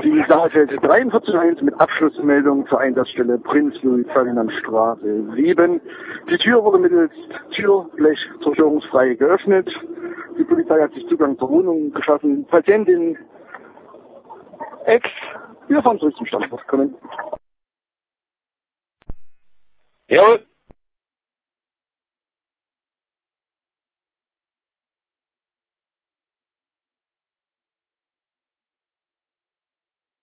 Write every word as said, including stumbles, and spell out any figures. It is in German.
Die Sache fällt dreiundvierzig eins mit Abschlussmeldung zur Einsatzstelle Prinz Louis Ferdinand Straße sieben. Die Tür wurde mittels Türblech zerstörungsfrei geöffnet. Die Polizei hat sich Zugang zur Wohnung geschaffen. Patientin Ex. Wir fahren zurück zum Standort. Kommen. Jawohl.